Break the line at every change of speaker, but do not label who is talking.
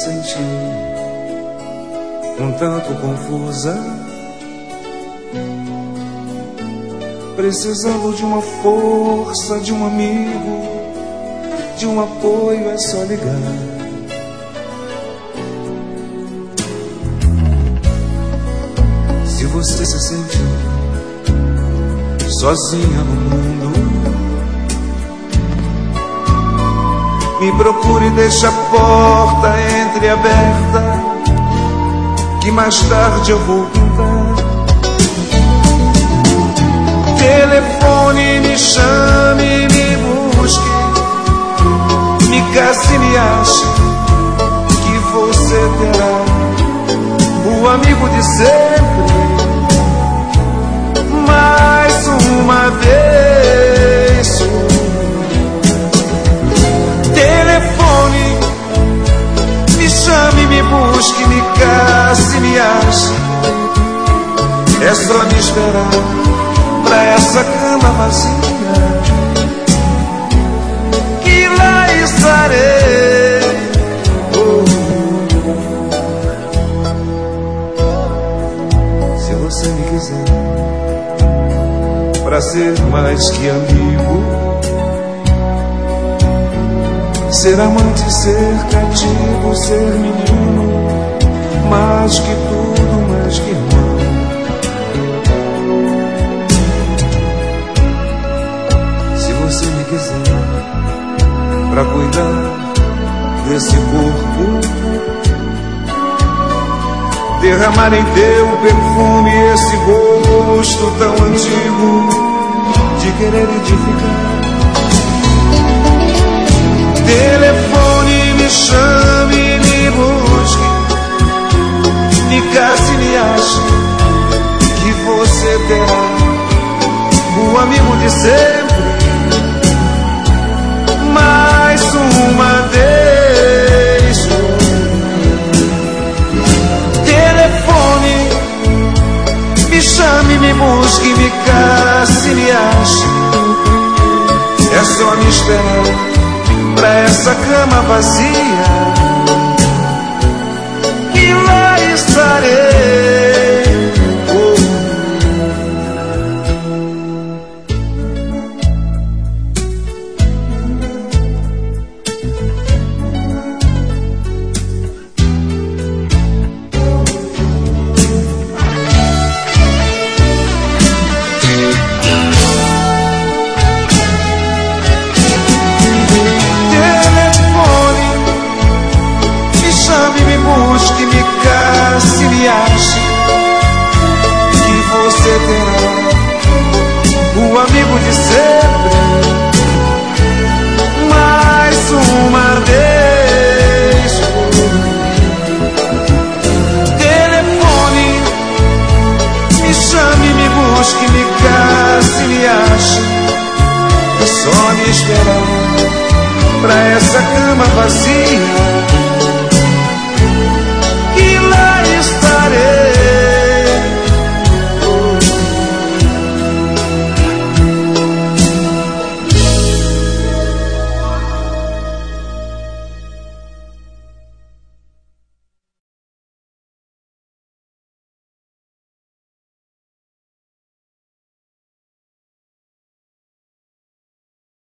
sente um tanto confusa, precisando de uma força, de um amigo, de um apoio, é só ligar. Se você se sente sozinha no mundo, me procure e deixe a porta entreaberta, que mais tarde eu vou pintar. Telefone, me chame, me busque, me casse, me ache, que você terá o amigo de sempre. Mais uma vez. Telefone, me chame, me busque, me casse, me ache, é só me esperar pra essa cama vazia, que lá estarei. Se você me quiser pra ser mais que amigo, ser amante, ser cativo, ser menino, mais que tudo, mais que irmão. Se você me quiser pra cuidar desse corpo, derramar em teu perfume esse gosto tão antigo de querer e de ficar. Telefone, me chame, me busque, me casse, me ache, que você terá o amigo de sempre. Mais uma vez. Telefone, me chame, me busque, me casse, me ache, é só me esperar pra essa cama vazia, que lá estarei. Pra essa cama vazia,